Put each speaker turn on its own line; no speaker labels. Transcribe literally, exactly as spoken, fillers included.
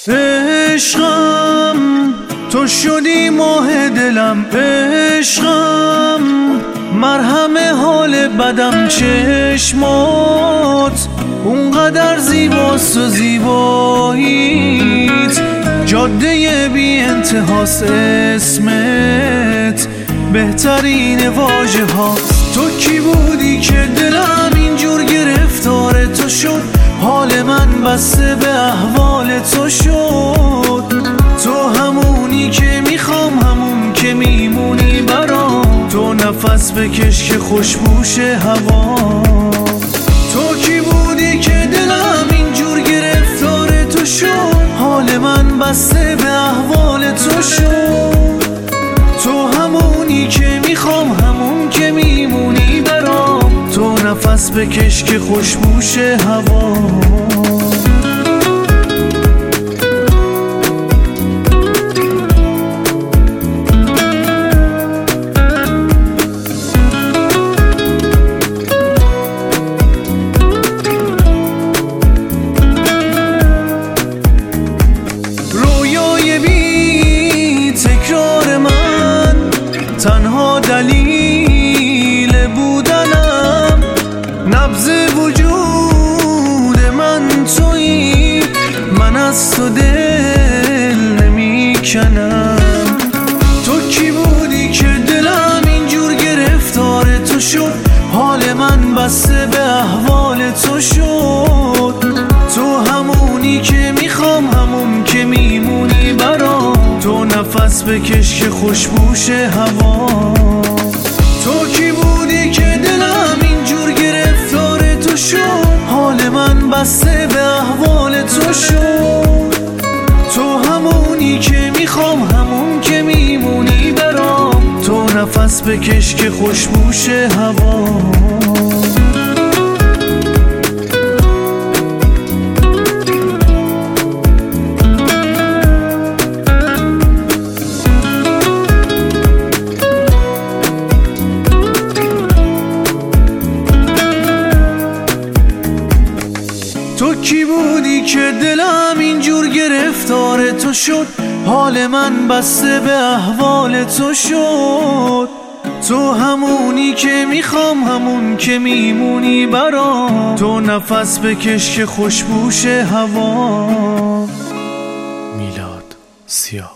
عشقم تو شدی ماه دلم، عشقم مرهم حال بدم. چشمات اونقدر زیباست و زیباییت جاده بی انتهاست. اسمت بهترین واژه هاست. تو کی بودی که دلم اینجور گرفتار تو شد؟ حال من بسته به احوال تو شد. تو همونی که میخوام، همون که میمونی برام. تو نفس بکش که خوشبوش هوا. تو کی بودی که دلم اینجور گرفتار تو شد؟ حال من بسته به احوال تو شد. تو همونی که میخوام، همون که میمونی برام. تو نفس بکش که خوشبوش هوا. رویای بی تکرار من، تنها دلیل بودنم. نبض وجود من تویی، من از تو دل نمیکنم. تو کی بودی که دلم اینجور گرفتار تو شد؟ حال من بسته به احوال تو شد. تو همونی که میخوام، همون که میمونی برام. تو نفس بکش که خوشبوش هوا. تو کی بودی که دلم اینجور گرفتار تو شد؟ حال من بسته به احوال تو شد. تو همونی که میخوام، همون که میمونی برام. تو نفس بکش که خوشبوش هوا. تو کی بودی که دلم اینجور گرفتار تو شد؟ حال من بسته به احوال تو شد. تو همونی که میخوام، همون که میمونی برام. تو نفس بکش که خوشبوش هوا. میلاد سیاه.